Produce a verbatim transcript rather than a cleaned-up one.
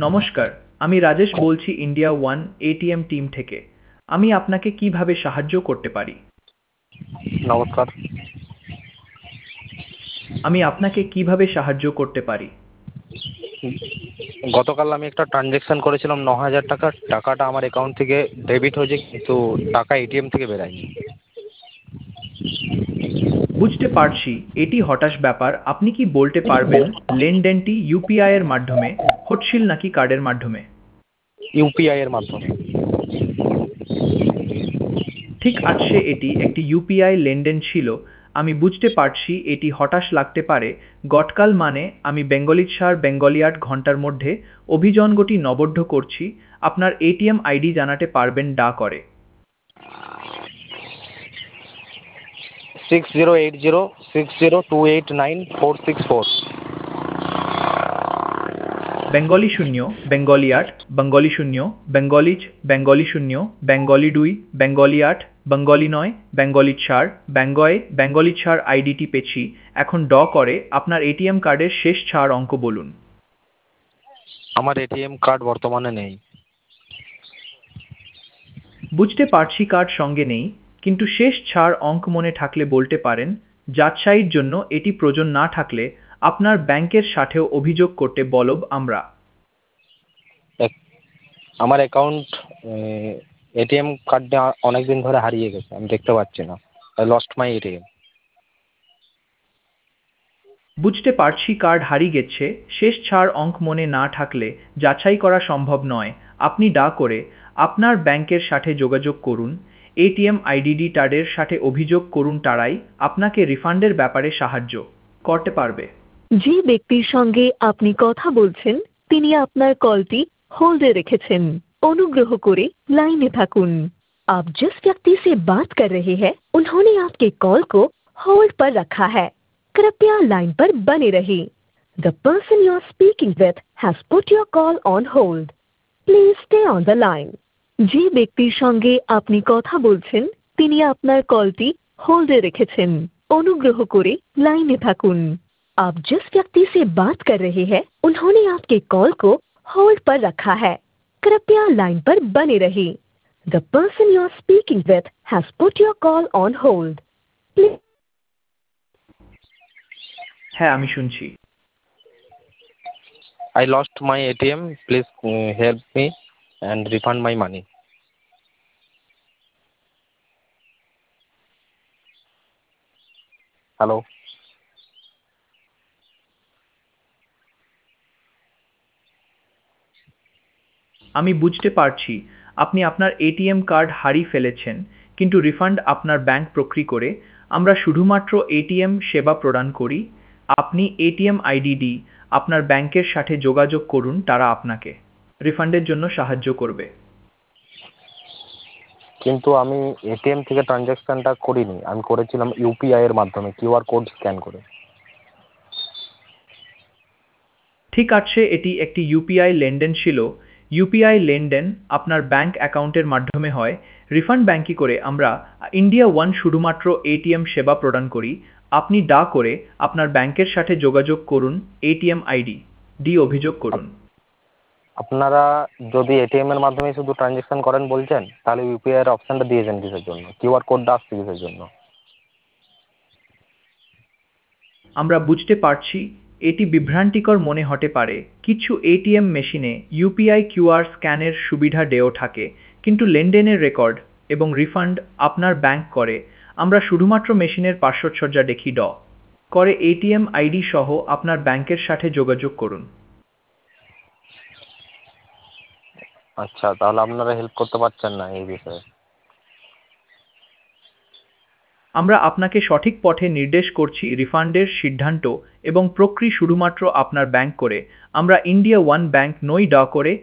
নমস্কার, আমি রাজেশ বলছি ইন্ডিয়া ওয়ান এটিএম টিম থেকে। আমি আপনাকে কিভাবে সাহায্য করতে পারি? নমস্কার। আমি আপনাকে কিভাবে সাহায্য করতে পারি? গতকাল আমি একটা ট্রানজ্যাকশন করেছিলাম ন হাজার টাকা, টাকাটা আমার অ্যাকাউন্ট থেকে ডেবিট হয়েছে, কিন্তু টাকা এটিএম থেকে বেরায়নি। বুঝতে পারছি, এটি হতাশ ব্যাপার। আপনি কি বলতে পারবেন লেনদেনটি ইউপিআই এর মাধ্যমে হচ্ছিল নাকি কার্ডের মাধ্যমে? ইউপিআই এর মাধ্যমে। ঠিক আছে, এটি একটি ইউপিআই লেনদেন ছিল। আমি বুঝতে পারছি এটি হতাশ লাগতে পারে। গতকাল মানে আমি বেঙ্গলি সার বেঙ্গলি আট ঘন্টার মধ্যে অভিযোগটি নবদ্ধ করছি। আপনার এটিএম আইডি জানাতে পারবেন ডা করে? Six zero eight zero six zero two eight nine four six four. Bengali শূন্য, বেঙ্গলি আট, বেঙ্গলি শূন্য, বেঙ্গলি ছ, বেঙ্গলি শূন্য, বেঙ্গলি দুই, বেঙ্গলি আট, বেঙ্গলি নয়, বেঙ্গলি চার, বেঙ্গয়ে, বেঙ্গলি চার আইডিটি পেয়েছি। এখন ড করে আপনার এটিএম কার্ডের শেষ চার অঙ্ক বলুন। আমার এটিএম কার্ড বর্তমানে নেই। বুঝতে পারছি কার্ড সঙ্গে নেই, কিন্তু শেষ চার অঙ্ক মনে থাকলে বলতে পারেন। যাচাইয়ের জন্য এটি প্রয়োজন না থাকলে আপনার ব্যাংকের সাথেও অভিযোগ করতে বলব আমরা। এক- আমার অ্যাকাউন্ট এটিএম কার্ডটা অনেক দিন ধরে হারিয়ে গেছে, আমি দেখতে পাচ্ছি না। I lost my ATM. বুঝতে পারছি কার্ড হারিয়ে গেছে, শেষ চার অঙ্ক মনে না থাকলে যাচাই করা সম্ভব নয়। আপনি ডা করে আপনার ব্যাংকের সাথে যোগাযোগ করুন। এটিএম আইডিডি তাদের সাথে অভিযোগ করুন, তারাই আপনাকে রিফান্ডের ব্যাপারে সাহায্য করতে পারবে। যে ব্যক্তির সঙ্গে আপনি কথা বলছেন তিনি আপনার কলটি হোল্ডে রেখেছেন। অনুগ্রহ করে লাইনে থাকুন। आप जिस व्यक्ति से बात कर रहे हैं उन्होंने आपके कॉल को होल्ड पर रखा है। कृपया लाइन पर बने रहिए। The person you are speaking with has put your call on hold. Please stay on the line. যে ব্যক্তির সঙ্গে আপনি কথা বলছেন তিনি আপনার কলটি হোল্ডে রেখেছেন। অনুগ্রহ করে লাইনে থাকুন। आप जिस व्यक्ति से बात कर रहे हैं उन्होंने आपके कॉल को होल्ड पर रखा है। कृपया लाइन पर बने रहिए। The person you are speaking with has put your call on hold. Please হ্যাঁ, আমি শুনছি। I lost my ATM, please help me and refund my money. Hello. আমি বুঝতে পারছি আপনি আপনার এটিএম কার্ড হারিয়ে ফেলেছেন, কিন্তু রিফান্ড আপনার ব্যাংক প্রক্রিয়া করে। আমরা শুধুমাত্র এটিএম সেবা প্রদান করি। আপনি এটিএম আইডিডি আপনার ব্যাংকের সাথে যোগাযোগ করুন, তারা আপনাকে রিফান্ডের জন্য সাহায্য করবে। কিন্তু আমি এটিএম থেকে ট্রানজ্যাকশনটা করিনি, আমি করেছিলাম ইউপিআই এর মাধ্যমে কিউআর কোড স্ক্যান করে। ঠিক আছে, এটি একটি ইউপিআই লেনদেন ছিল। ইউপিআই লেনদেন আপনার ব্যাংক অ্যাকাউন্টের মাধ্যমে হয়। রিফান্ড ব্যাংকে করে আমরা ইন্ডিয়া ওয়ান শুধুমাত্র এটিএম সেবা প্রদান করি। আপনি ডা করে আপনার ব্যাংকের সাথে যোগাযোগ করুন, এটিএম আইডি ডি অভিযোগ করুন। আপনারা যদি এটিএম এর মাধ্যমে শুধু ট্রানজ্যাকশন করেন বলছেন, তাহলে ইউপিআই এর অপশনটা দিয়েছেন কিসের জন্য? কিউআর কোডটা আসছে কিসের জন্য? আমরা বুঝতে পারছি এটি বিভ্রান্তিকর মনে হতে পারে। কিছু এটিএম মেশিনে ইউপিআই কিউআর স্ক্যানের সুবিধা দেও থাকে, কিন্তু লেনদেনের রেকর্ড এবং রিফান্ড আপনার ব্যাংক করে। আমরা শুধুমাত্র মেশিনের পার্শ্বসজ্জা দেখি ড করে এটিএম আইডি সহ আপনার ব্যাংকের সাথে যোগাযোগ করুন। আচ্ছা, তাহলে আপনারা হেল্প করতে পারছেন না এই বিষয়ে? আমরা আপনাকে সঠিক পথে নির্দেশ করছি। রিফান্ডের সিদ্ধান্ত এবং প্রক্রিয়া শুধুমাত্র আপনার ব্যাংক করে। আমরা ইন্ডিয়া ওয়ান ব্যাংক নই, ডা করে